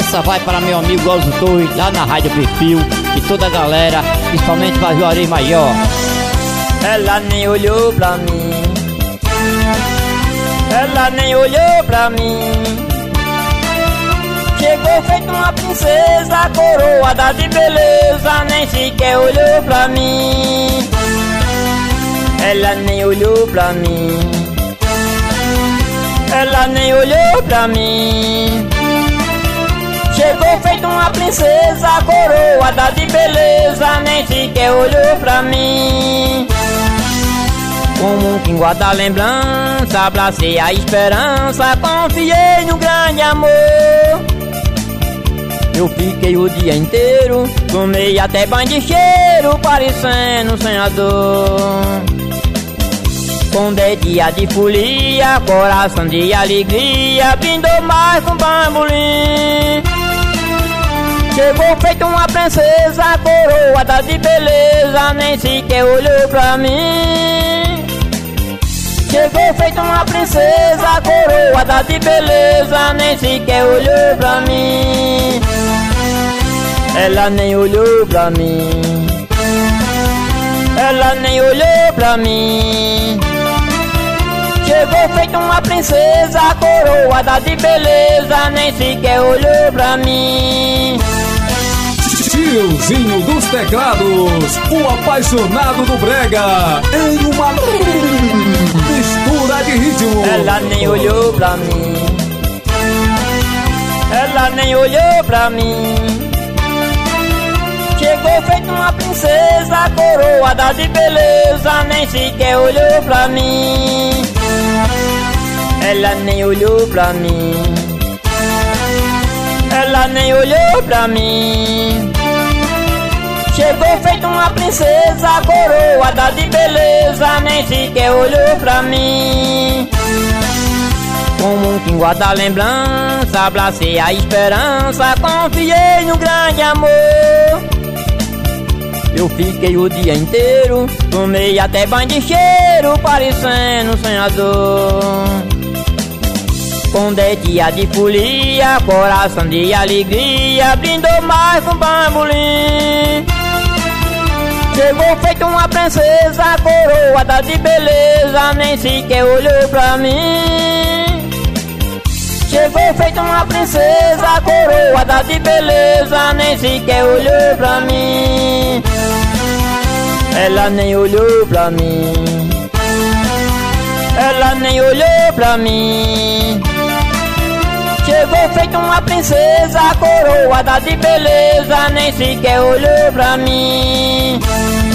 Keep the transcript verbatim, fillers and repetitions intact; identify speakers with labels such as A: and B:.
A: Essa vai para meu amigo Osmo Torres, lá na Rádio Perfil, e toda a galera, principalmente para Juarez Maior.
B: Ela nem olhou pra mim, ela nem olhou pra mim. Chegou feito uma princesa, coroada de beleza, nem sequer olhou pra mim. Ela nem olhou pra mim, ela nem olhou pra mim. Chegou feito uma princesa, coroada de beleza, nem sequer olhou pra mim. Como quem guarda a lembrança, abracei a esperança, confiei no grande amor. Eu fiquei o dia inteiro, tomei até banho de cheiro, parecendo um sonhador. Quando é dia de folia, coração de alegria, brindou mais um bambolim. Chegou feito uma princesa, coroada de beleza, nem sequer olhou pra mim. Chegou feito uma princesa, coroada de beleza, nem sequer olhou pra mim. Ela nem olhou pra mim, ela nem olhou pra mim. Chegou feito uma princesa, coroada de beleza, nem sequer olhou pra mim.
C: Tiozinho dos teclados, o apaixonado do brega, em uma mistura de ritmo.
B: Ela nem olhou pra mim, ela nem olhou pra mim. Chegou feito uma princesa, coroada de beleza, nem sequer olhou pra mim. Ela nem olhou pra mim, ela nem olhou pra mim. Chegou feito uma princesa, coroada de beleza, nem sequer olhou pra mim. Como quem guarda a lembrança, abracei a esperança, confiei no grande amor. Eu fiquei o dia inteiro, tomei até banho de cheiro, parecendo um sonhador. Quando é dia de folia, coração de alegria, brindou mais um bambolim. Chegou feito uma princesa, coroada de beleza, nem sequer olhou pra mim. Chegou feito uma princesa, coroada de beleza, nem sequer olhou pra mim. Ela nem olhou pra mim, ela nem olhou pra mim. Chegou feito uma princesa, coroada de beleza, nem sequer olhou pra mim.